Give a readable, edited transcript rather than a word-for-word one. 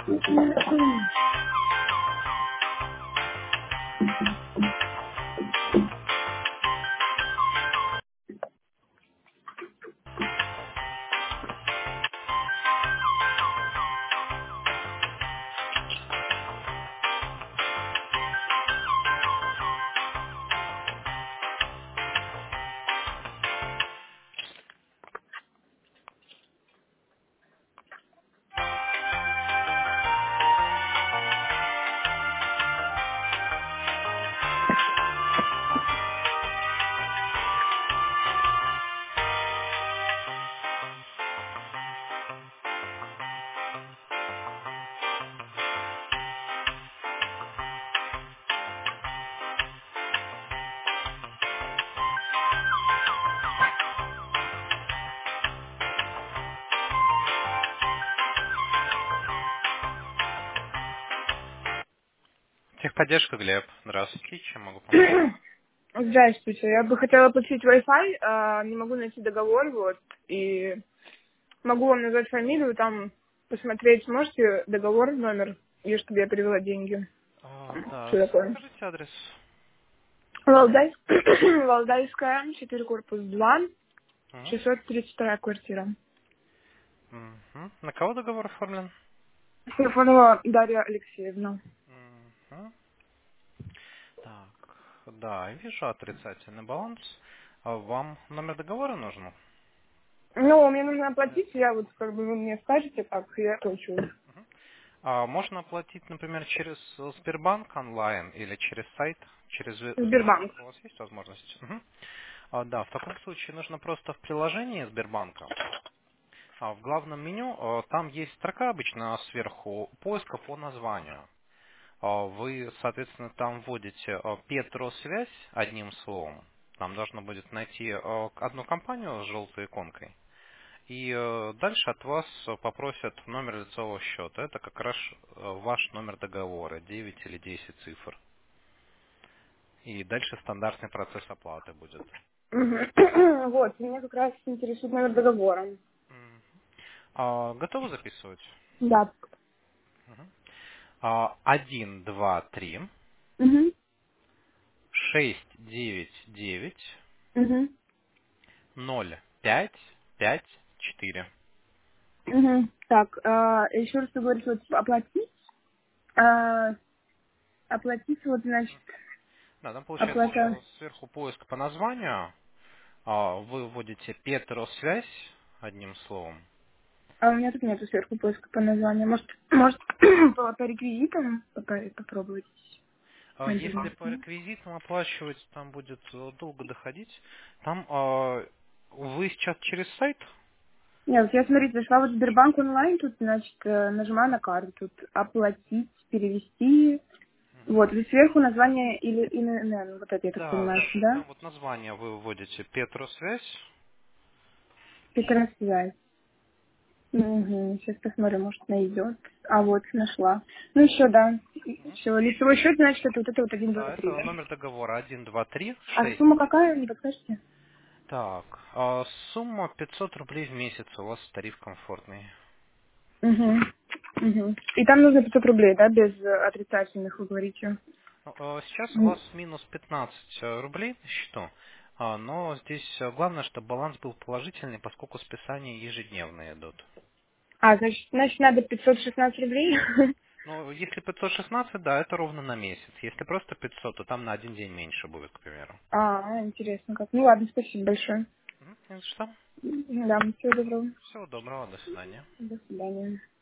Техподдержка, Глеб. Здравствуйте. Чем могу помочь? Здравствуйте. Я бы хотела подключить Wi-Fi, не могу найти договор, вот, и могу вам назвать фамилию, там посмотреть, сможете договор, номер, и чтобы я перевела деньги. Да, Что такое? скажите адрес. Валдайская, 4 корпус 2, Мгм. 632 квартира. Мгм. На кого договор оформлен? Телефонова Дарья Алексеевна. Мгм. Так, да, вижу отрицательный баланс. А вам номер договора нужен? Ну, мне нужно Нет. оплатить, я вот, как бы, вы мне скажете, как я оплачу. Можно оплатить, например, через Сбербанк онлайн или через сайт, через Сбербанк. Сбербанк. У вас есть возможность? Мгм. Да, в таком случае нужно просто в приложении Сбербанка. В главном меню там есть строка обычно сверху поиска по названию. Вы, соответственно, там вводите Петросвязь одним словом. Там должно будет найти одну компанию с желтой иконкой. И дальше от вас попросят номер лицевого счета. Это как раз ваш номер договора, 9 или 10 цифр. И дальше стандартный процесс оплаты будет. Мгм. Вот, меня как раз интересует номер договора. М. Готовы записывать? Да. Мгм. 1, 2, 3, Угу. 6, 9, 9, Угу. 0, 5, 5, 4. Угу. Так, еще раз ты говоришь, вот оплатить, а, оплатить, вот, значит, Да, там получается оплата, сверху поиск по названию. Вы вводите Петросвязь одним словом. а у меня тут нету сверху поиска по названию. Может, по реквизитам попробовать Если мобильный? по реквизитам оплачивать, там будет долго доходить. Там вы сейчас через сайт? Нет, вот я, смотрите, зашла вот в Сбербанк онлайн, тут, значит, нажимаю на карту, тут оплатить, перевести, вот, и сверху название или ИНН, вот это, я так Да, понимаю, да. да? Там вот название вы вводите Петросвязь. Петросвязь. Угу. Сейчас посмотрим, может, найдет. А вот, нашла. Ну еще, да. Все, лицевой счет, значит, это вот один, два, Да, три, это да? номер договора 1, 2, 3, А 6. сумма какая, не подскажете? Так, сумма 500 рублей в месяц. У вас тариф комфортный. Угу. Угу. И там нужно 500 рублей, да, без отрицательных, вы говорите? Сейчас у вас минус 15 рублей на счету, но здесь главное, чтобы баланс был положительный, поскольку списания ежедневные идут. А, значит, надо 516 рублей? Ну, если 516, да, это ровно на месяц. Если просто 500, то там на один день меньше будет, к примеру. Интересно как. Ну ладно, спасибо большое. Не за что. Да, всего доброго. Всего доброго, до свидания. До свидания.